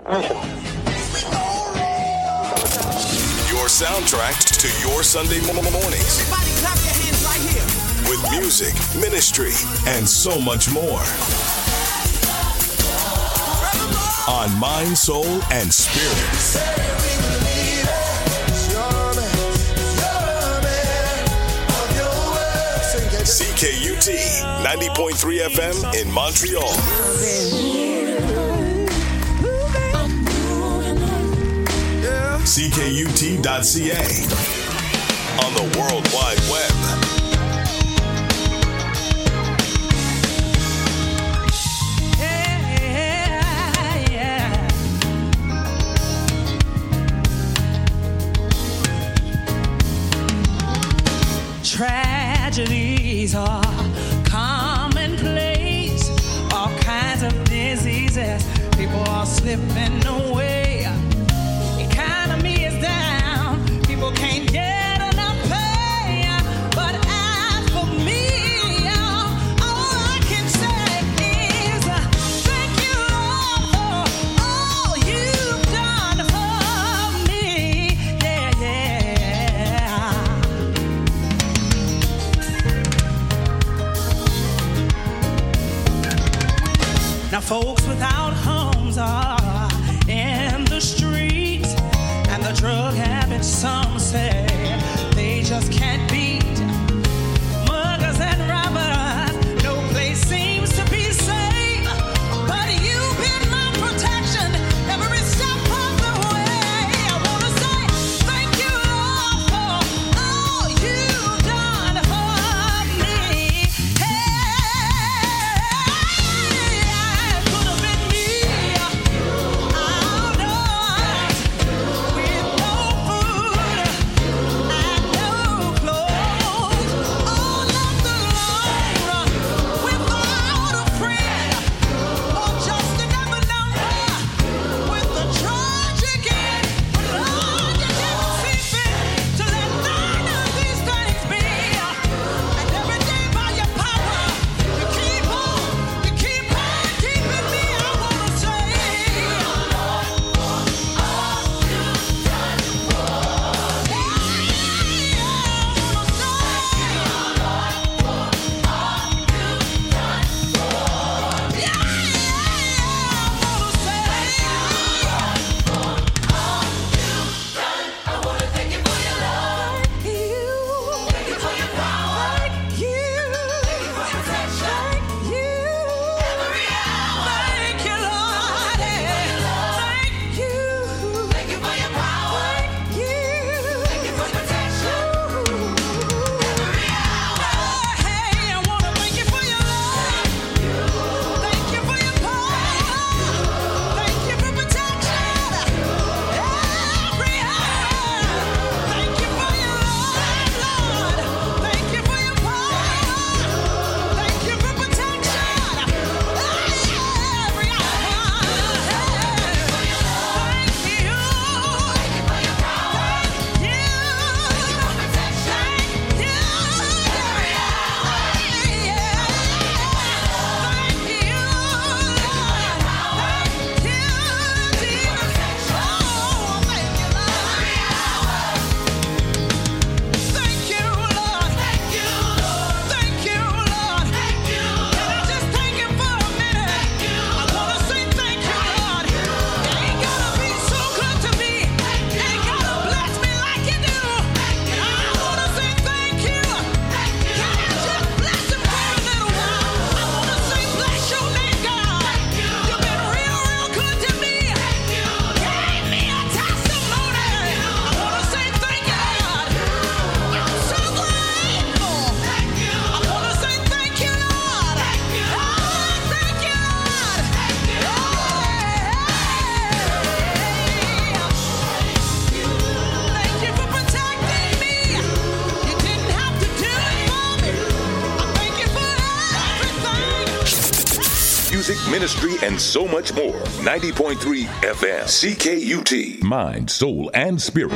Your soundtrack to your Sunday mornings. Everybody clap your hands right here. With music, ministry, and so much more. On Mind, Soul, and Spirit. CKUT 90.3 FM in Montreal. CKUT.ca on the World Wide Web. Tragedies are commonplace. All kinds of diseases. People are slipping away. Economy is down. People can't get enough pay. But as for me, all I can say is thank you, Lord, for all you've done for me. Yeah, yeah. Now folks without homes are in the streets, and the drug habit, some say, they just can't beat. Muggers and robbers, no place seems to be safe, but you've been my protection every step of the way. I want to say thank you, Lord, for all you've done for me. Could have been me. Out with no food and no clothes, all left alone without a friend or just another number with a tragic end. But Lord, you didn't see fit to let none of these things be. And every day by your power, you keep on keeping me. I want to say Ministry, and so much more. 90.3 FM. CKUT. Mind, Soul, and Spirit.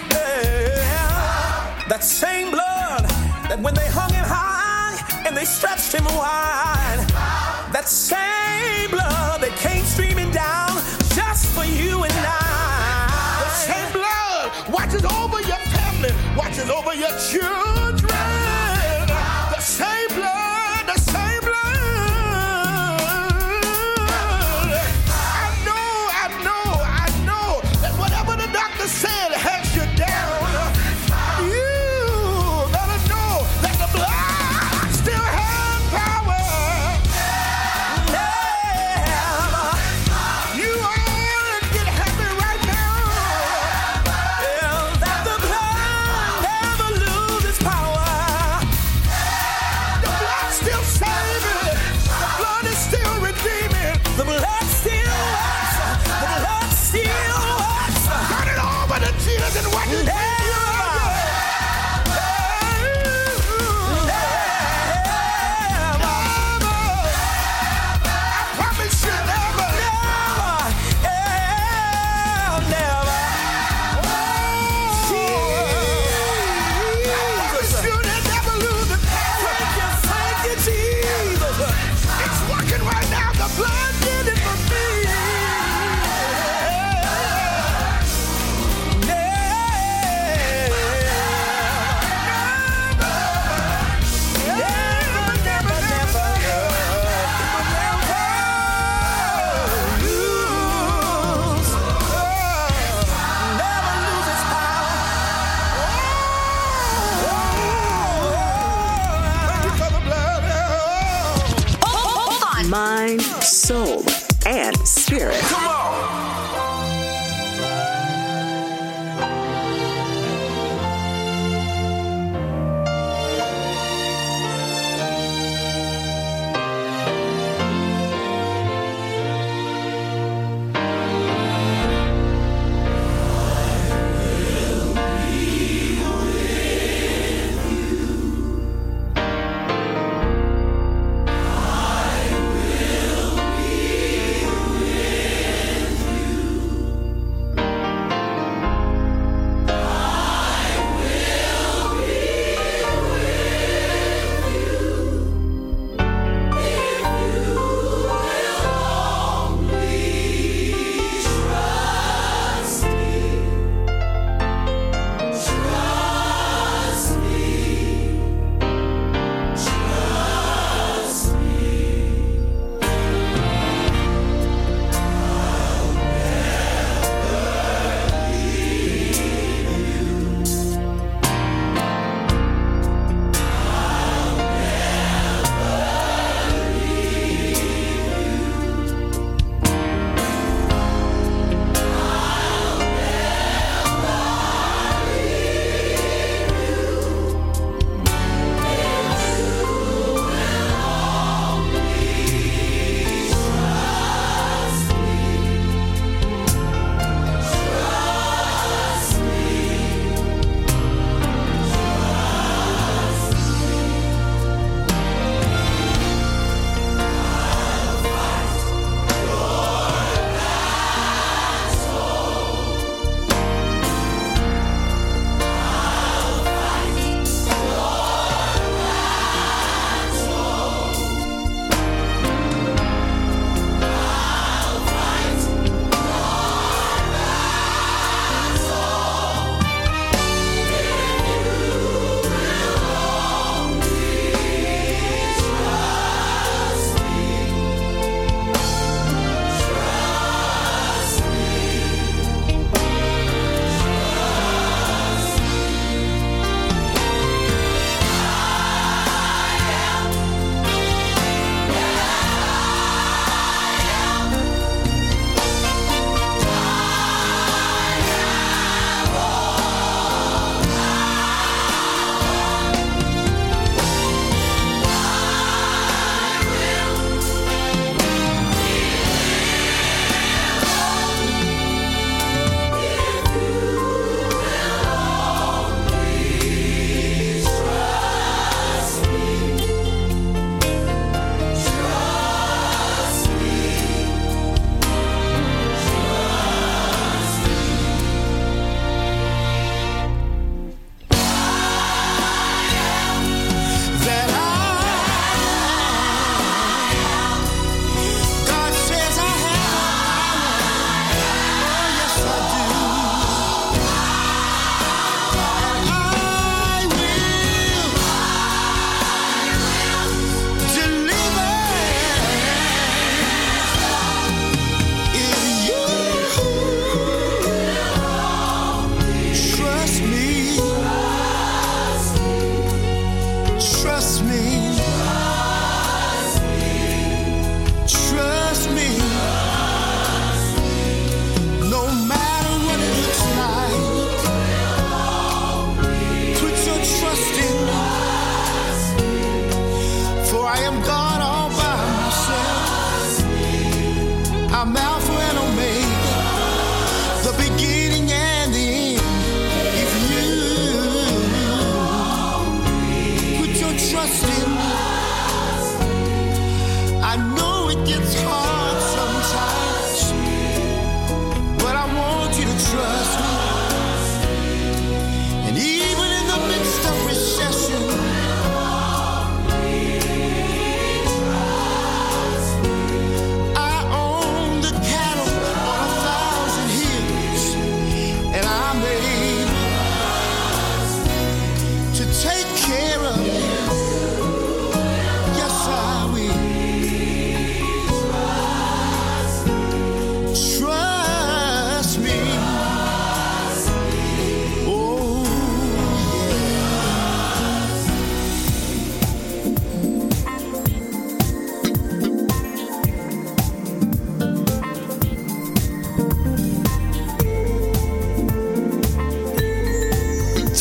Yeah. That same blood that when they hung him high and they stretched him wide, that same blood that came streaming down just for you and I. The same blood watches over your family, watches over your children. The same blood, the same blood. I know that whatever the doctor said has you down. You gotta know that the blood still has power. You ought to get happy right now. That the blood never loses power. The blood still saving. The blood is still redeeming. The blood still works. The blood still works. Turn it over to Jesus and watch it. I promise you never. I promise you they never lose the power. Thank you, Jesus. It's working right now. The blood did it for me. Mind, soul, and spirit. Come on.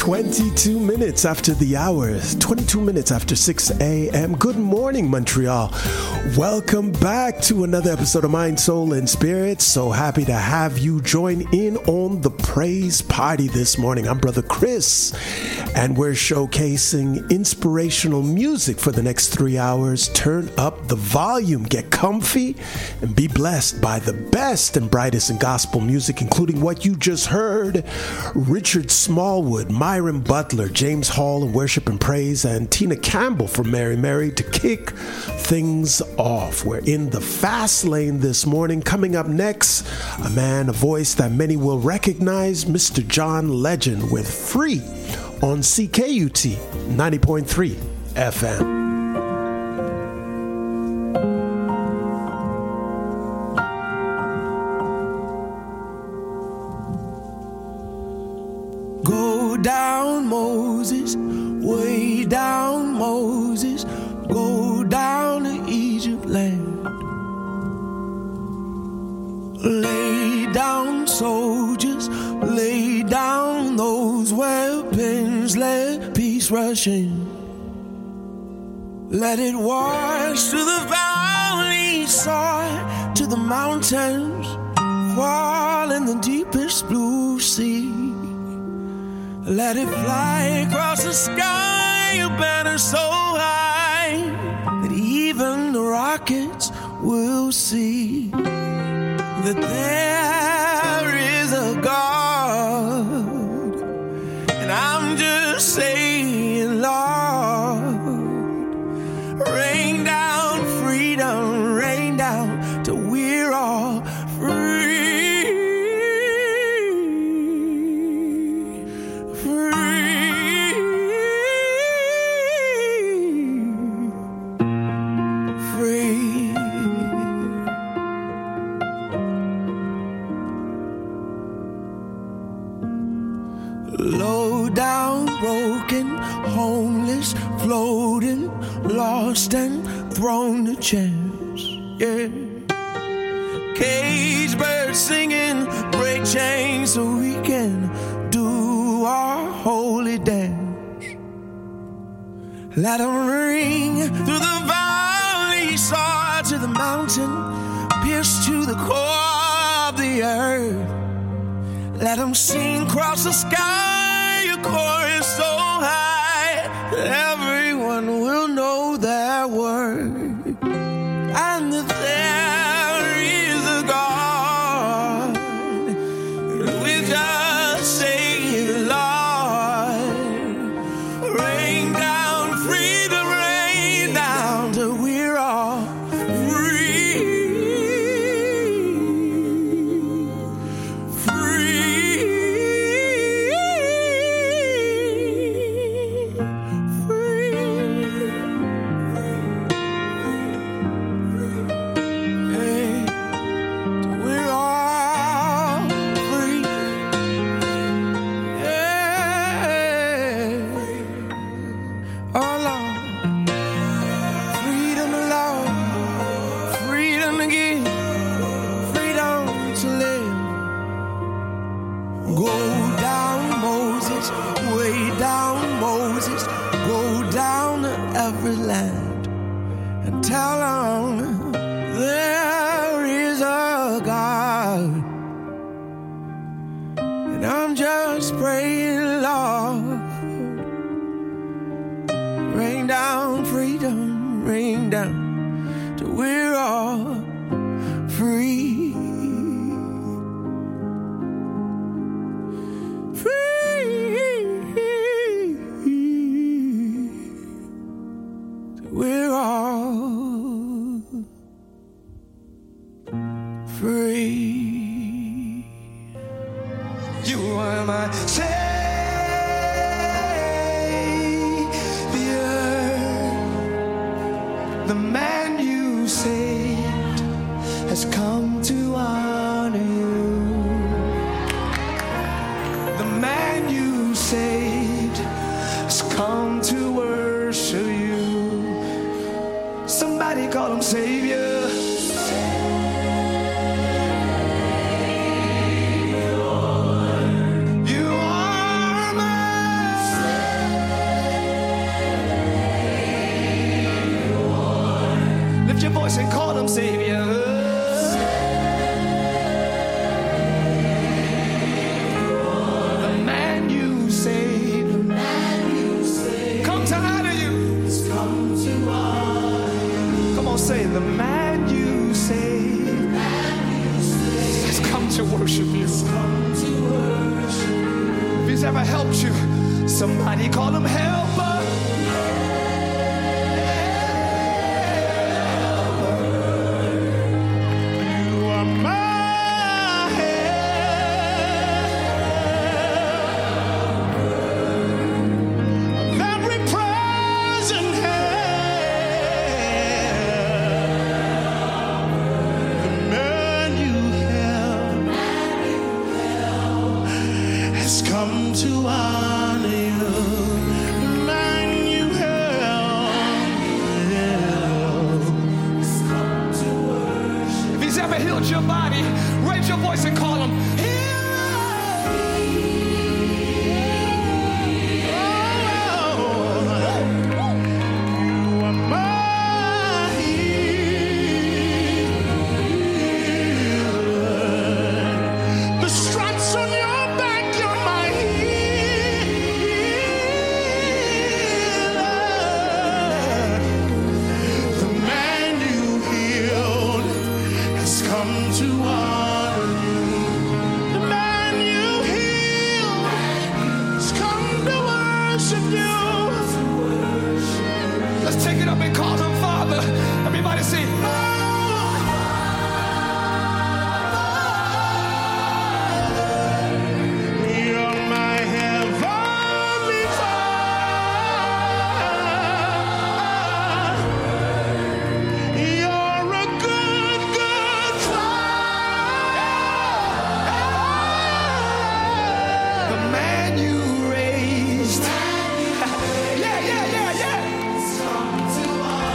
22 minutes after the hour, 22 minutes after 6 a.m. Good morning, Montreal. Welcome back to another episode of Mind, Soul, and Spirit. So happy to have you join in on the praise party this morning. I'm Brother Chris, and we're showcasing inspirational music for the next 3 hours. Turn up the volume, get comfy, and be blessed by the best and brightest in gospel music, including what you just heard: Richard Smallwood, Myron Butler, James Hall in Worship and Praise, and Tina Campbell from Mary Mary to kick things off. We're in the fast lane this morning. Coming up next, a man, a voice that many will recognize, Mr. John Legend with Free on CKUT 90.3 FM. Go down, Moses, way down, Moses, go down to Egypt land. Lay down, soldiers, lay down those weapons, let peace rush in. Let it wash to the valley, soar to the mountains, fall in the deepest blue sea. Let it fly across the sky, a banner so high that even the rockets will see that there is a God. And I'm just saying, Lord, rain down freedom, rain down till we're all free. Low down, broken, homeless, floating, lost and thrown to chance. Yeah. Cage birds singing, break chains so we can do our holy dance. Let them ring through the valley, soar to the mountain, pierce to the core of the earth. Let them sing across the sky, a chorus so high that everyone will know their word, and that there is a God. We just say, Lord, rain down freedom, rain down till we're all free. Land and tell them there is a God. And I'm just praying, Lord, rain down freedom, rain down till we're all free. We're all free. You are my Savior. The man you saved has come to honor you. The man you saved has come to worship you. Somebody call him Savior. You are my voice and call him Savior. The man you saved, come to honor you. Come on, say, the man you saved has come to worship you. If he's ever helped you, somebody call him helper. You are my help, very present help. The man you help has come to honor you. Healed your body, raise your voice and call him you are my healer. The stripes on your back, you're my healer. The man you healed has come to honor you. The man you healed has come to worship you. Let's take it up and call him Father. Everybody sing. You're my heavenly Father. You're a good, good Father. The man you raised. Yeah.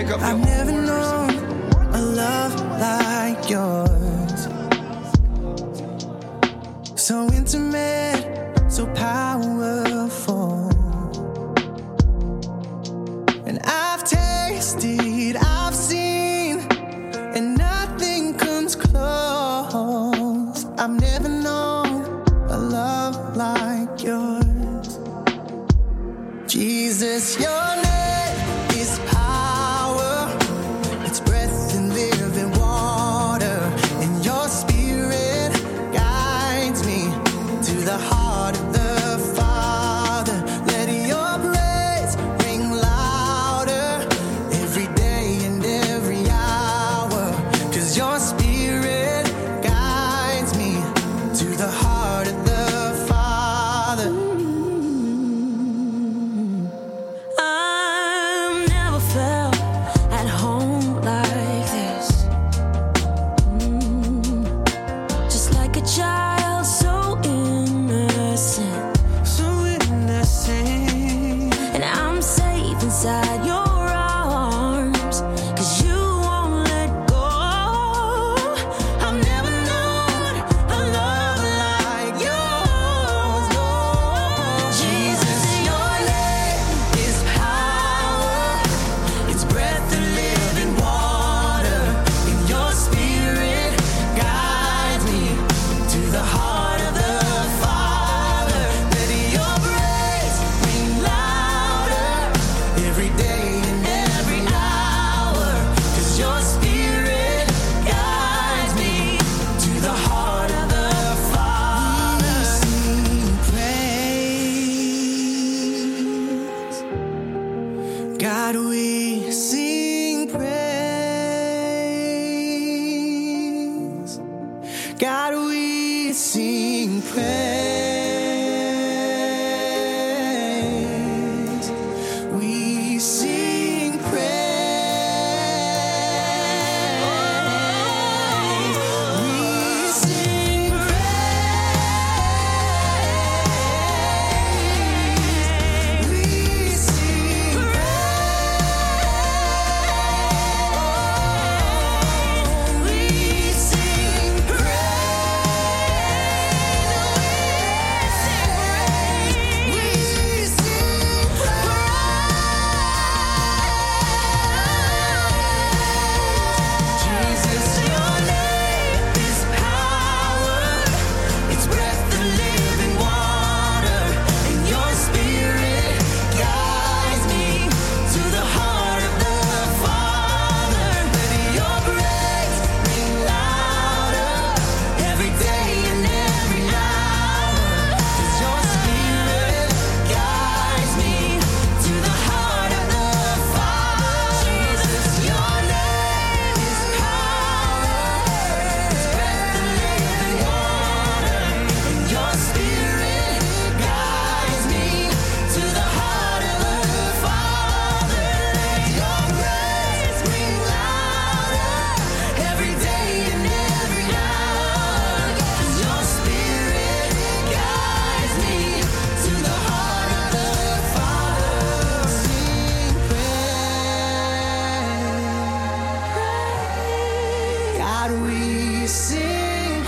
Pick up I've your never own known a love like yours. So intimate, so powerful. And I've tasted, I've seen, and nothing comes close. I've never known a love like yours. Jesus, your name is power. It's breath and living water. And your spirit guides me to the heart of the Father. Let your praise ring louder every day and every hour. 'Cause your spirit guides me to the heart of the Father. I've never felt at home like this. Just like a child, so innocent. So innocent. And I'm safe inside your arms, 'cause you won't let go. I've never known a love like yours, no. Jesus, your name is power. It's breath and living water. And your spirit guides me to the heart of the Father. Let your praise ring louder every day and every hour. 'Cause your spirit guides me to the heart of the Father. Sing praise. God, we sing praise. God, we sing praise. We sing praise. We sing praise. We sing praise. We sing praise. We sing praise. Jesus, your name is power. It's breath and living water. And your spirit guides me to the heart of the Father. Let your praise ring louder every day and every hour. 'Cause your spirit guides me to the heart of the Father. Jesus, your name is power. It's breath and living water. And your spirit guides me to the heart of the Father. Let your praise ring louder every day and every hour. 'Cause your spirit guides me to the heart of the Father. Sing praise. God, we sing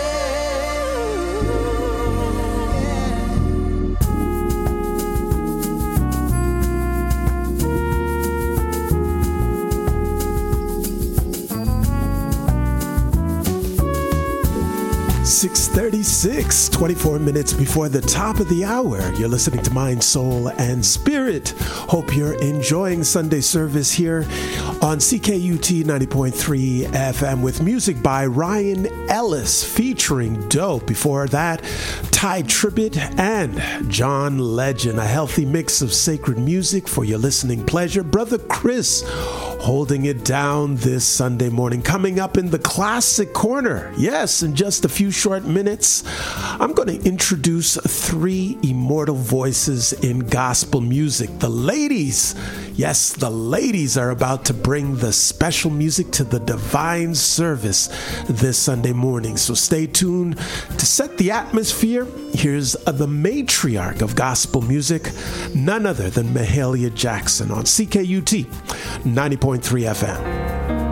praise. 6:36, 24 minutes before the top of the hour. You're listening to Mind, Soul, and Spirit. Hope you're enjoying Sunday service here on CKUT 90.3 FM with music by Ryan Ellis featuring Dope. Before that, Ty Tribbett and John Legend. A healthy mix of sacred music for your listening pleasure. Brother Chris holding it down this Sunday morning. Coming up in the Classic Corner. Yes, in just a few short minutes, I'm going to introduce three immortal voices in gospel music. The ladies, yes, the ladies are about to bring the special music to the divine service this Sunday morning. So stay tuned to set the atmosphere. Here's the matriarch of gospel music, none other than Mahalia Jackson on CKUT 90.3 101.3 FM.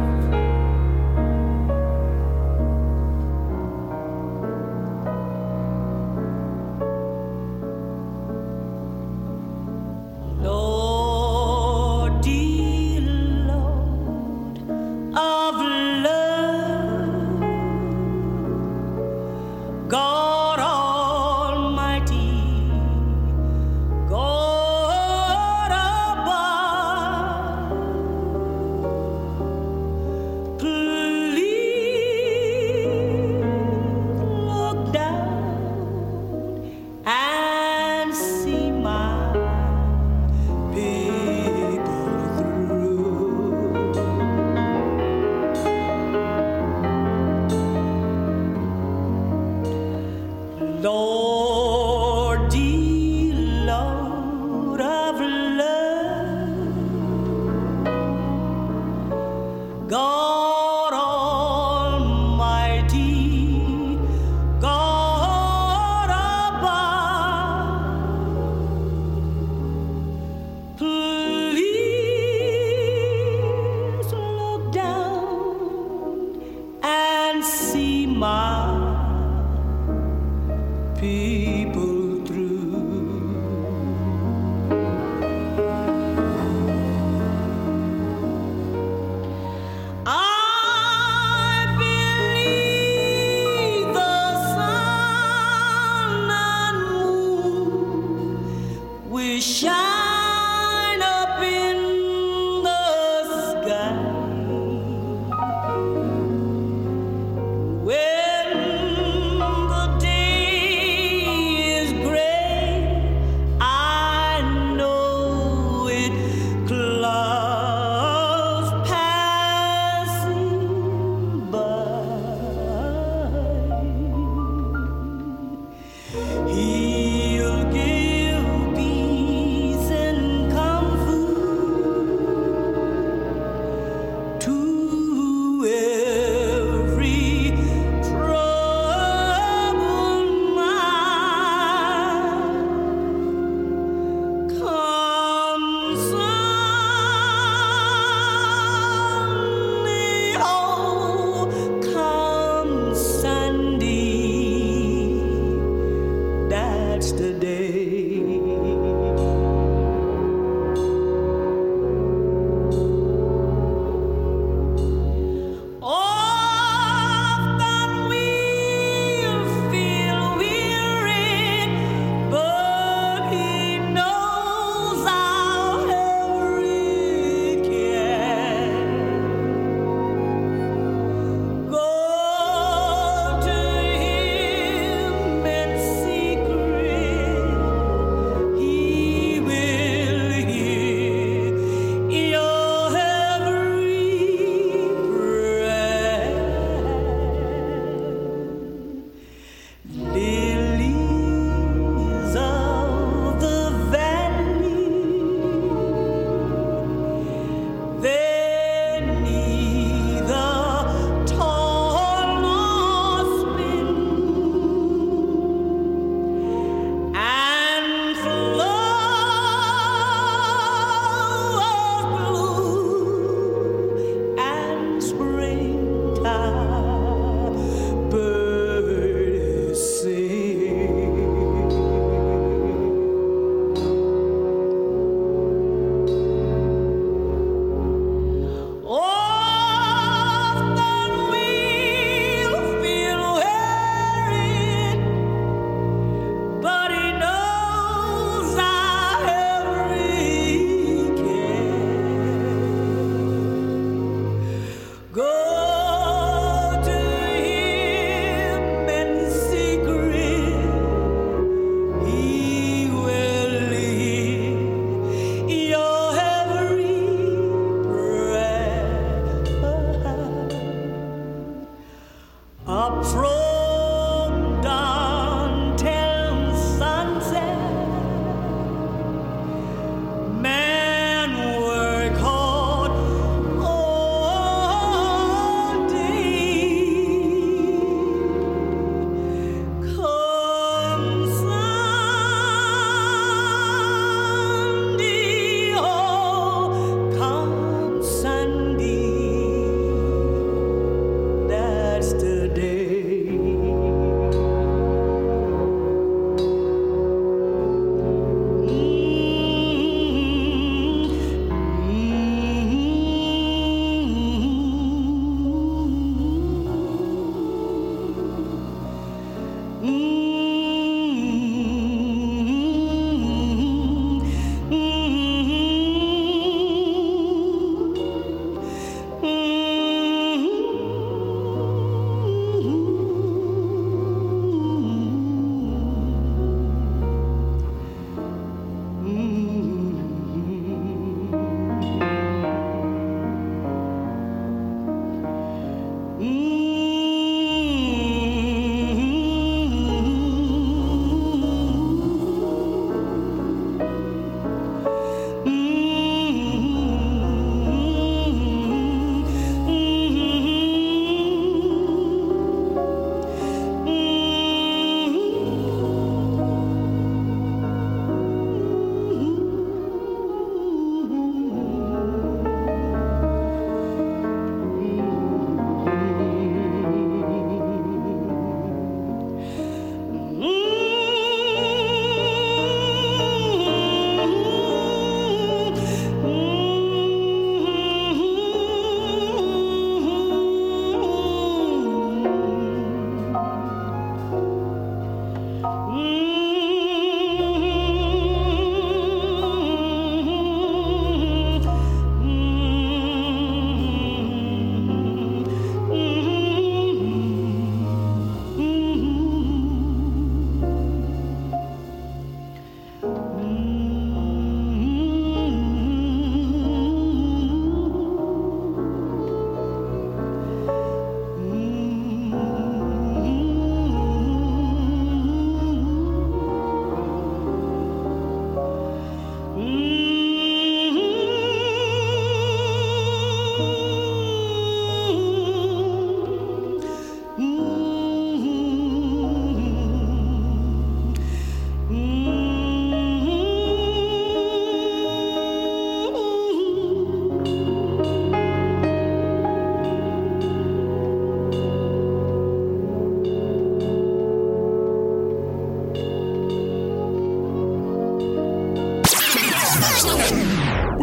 Lord, dear Lord of love, God Almighty, God above,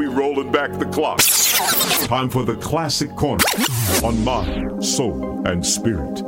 rolling back the clock. Time for the Classic Corner on Mind, Soul, and Spirit.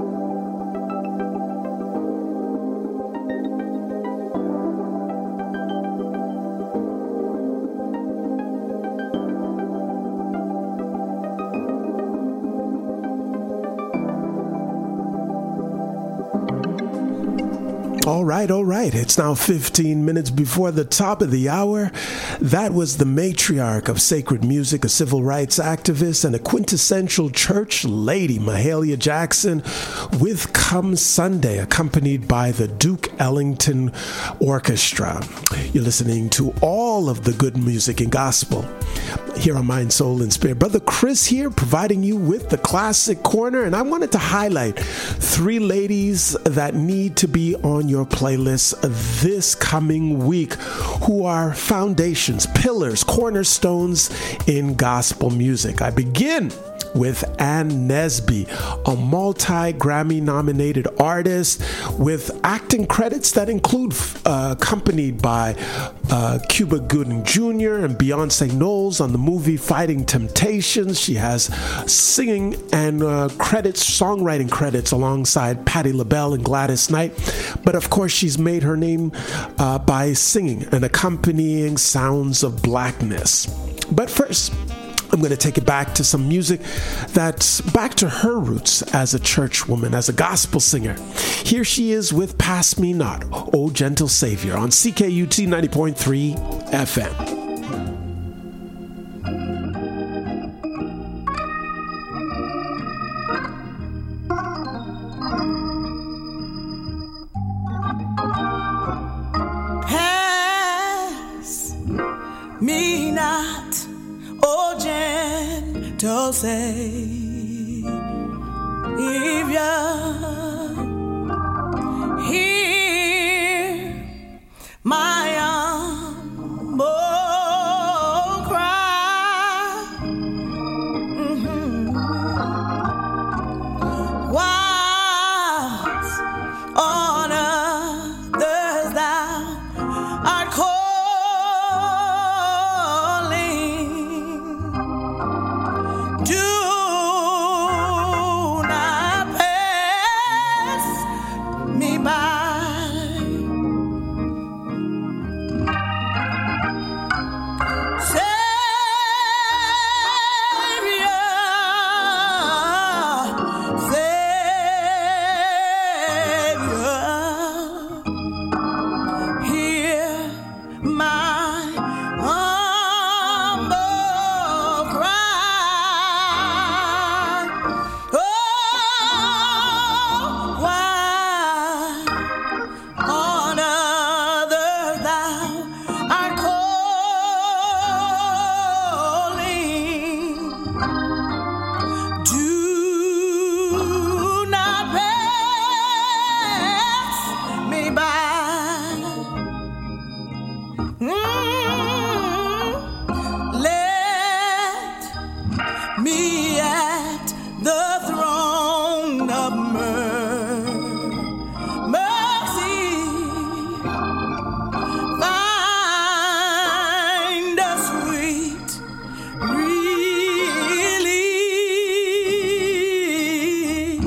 All right. It's now 15 minutes before the top of the hour. That was the matriarch of sacred music, a civil rights activist, and a quintessential church lady, Mahalia Jackson, with Come Sunday, accompanied by the Duke Ellington Orchestra. You're listening to all of the good music and gospel here on Mind, Soul, and Spirit. Brother Chris here, providing you with the Classic Corner, and I wanted to highlight 3 ladies that need to be on your playlist this coming week, who are foundations, pillars, cornerstones in gospel music. I begin with Ann Nesby, a multi-Grammy nominated artist with acting credits that include accompanied by Cuba Gooding Jr. and Beyonce Knowles on the movie Fighting Temptations. She has singing and songwriting credits alongside Patti LaBelle and Gladys Knight. But of course, she's made her name by singing and accompanying Sounds of Blackness. But first, I'm going to take it back to some music that's back to her roots as a church woman, as a gospel singer. Here she is with Pass Me Not, O Gentle Savior, on CKUT 90.3 FM. Me not, O gentle Savior, hear my humble cry. Whilst on others thou art calling, do not pass me by. Me at the throne of mercy, find a sweet relief.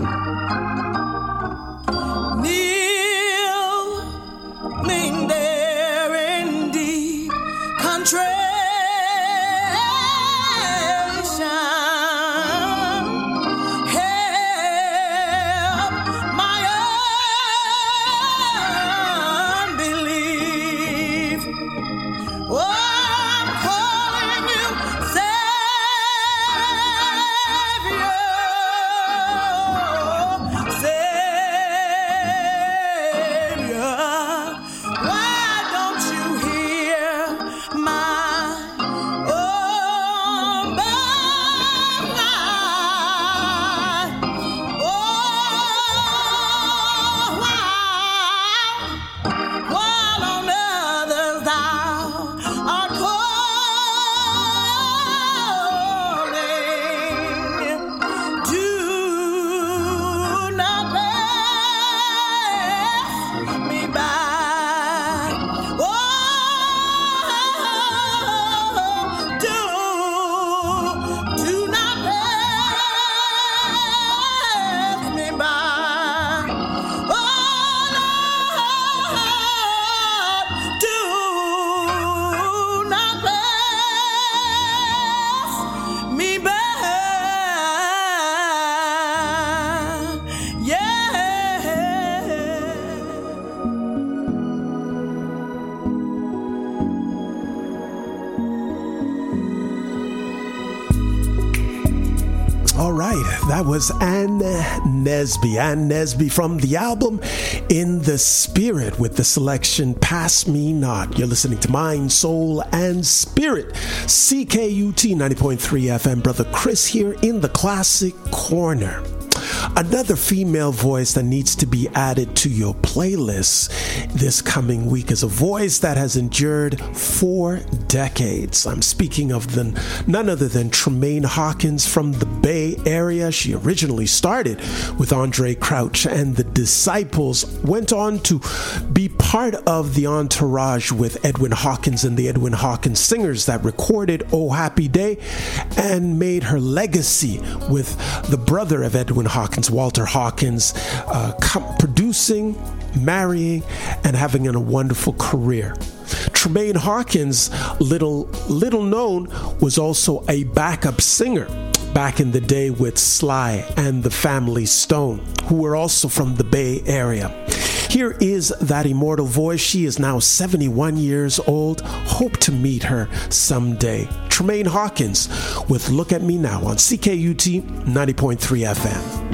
Kneeling there in deep contrition, All right, that was Ann Nesby. Ann Nesby from the album In the Spirit with the selection Pass Me Not. You're listening to Mind, Soul, and Spirit. CKUT 90.3 FM. Brother Chris here in the Classic Corner. Another female voice that needs to be added to your playlist this coming week is a voice that has endured 4 decades. I'm speaking of none other than Tremaine Hawkins from the Bay Area. She originally started with Andre Crouch and the Disciples, went on to be part of the entourage with Edwin Hawkins and the Edwin Hawkins Singers that recorded Oh Happy Day, and made her legacy with the brother of Edwin Hawkins, Walter Hawkins, producing, marrying, and having a wonderful career. Tremaine Hawkins, little known, was also a backup singer back in the day with Sly and the Family Stone, who were also from the Bay Area. Here is that immortal voice. She is now 71 years old. Hope to meet her someday. Tremaine Hawkins with Look at Me Now on CKUT 90.3 FM.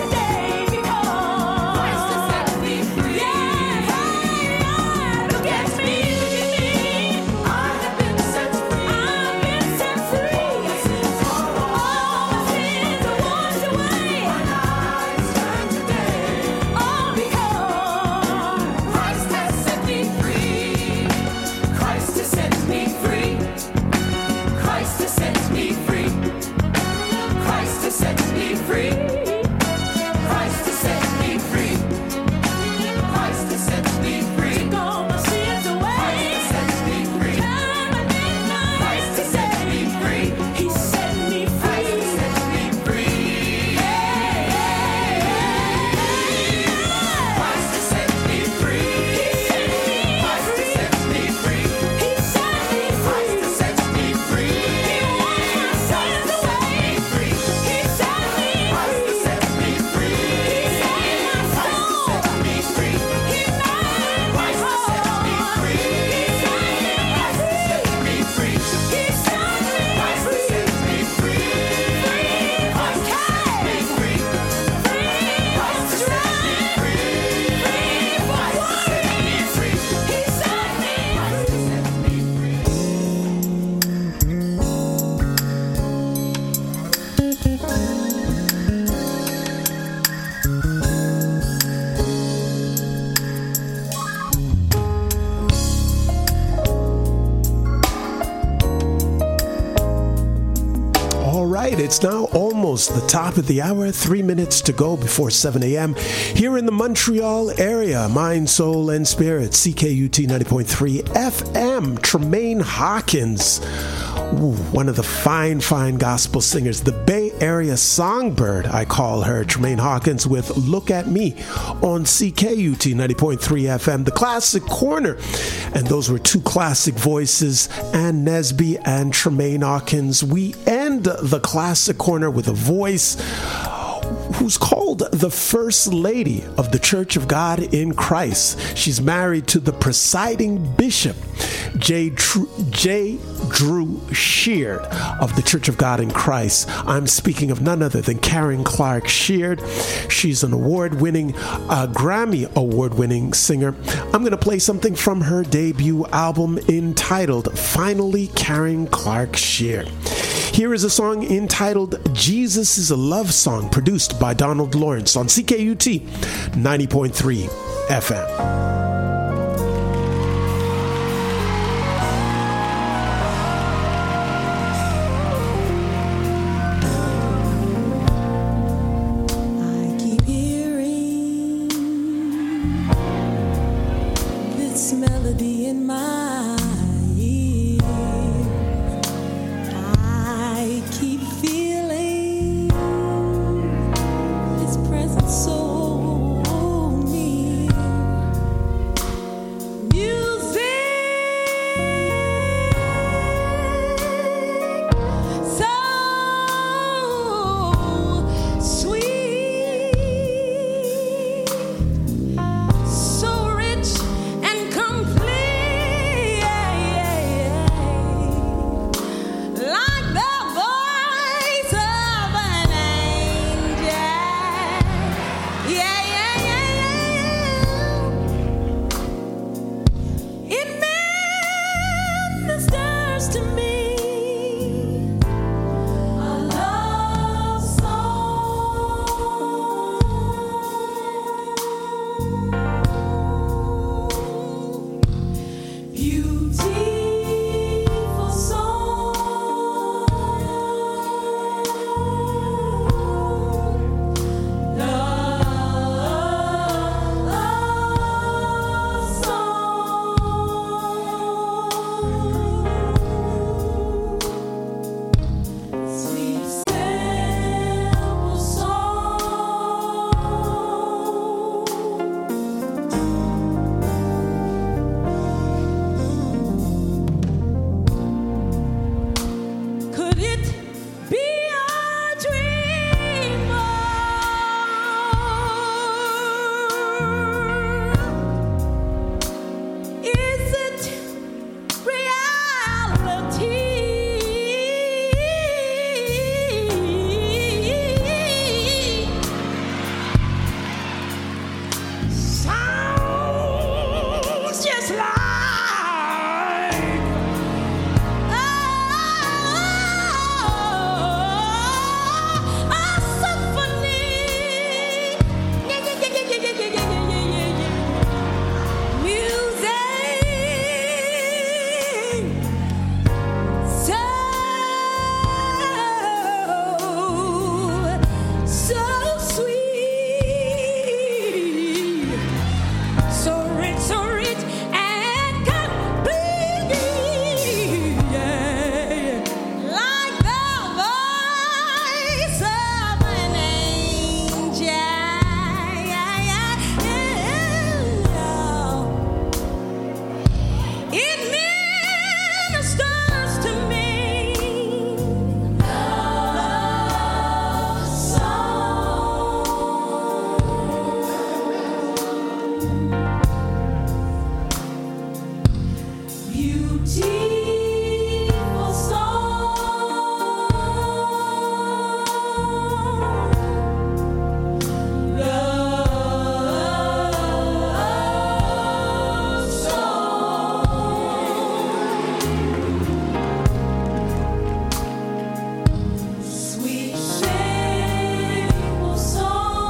Look at It's now almost the top of the hour, 3 minutes to go before 7 a.m. Here in the Montreal area, Mind, Soul, and Spirit, CKUT 90.3 FM, Tremaine Hawkins. Ooh, one of the fine gospel singers, the Bay Area songbird, I call her, Tremaine Hawkins, with Look at Me on CKUT 90.3 FM, the Classic Corner. And those were two classic voices, Ann Nesby and Tremaine Hawkins. We end the Classic Corner with a voice who's called the First Lady of the Church of God in Christ. She's married to the presiding bishop, J. Drew Sheard of the Church of God in Christ. I'm speaking of none other than Karen Clark Sheard. She's an Grammy award-winning singer. I'm going to play something from her debut album entitled Finally Karen Clark Sheard. Here is a song entitled Jesus is a Love Song, produced by Donald Lawrence on CKUT 90.3 FM.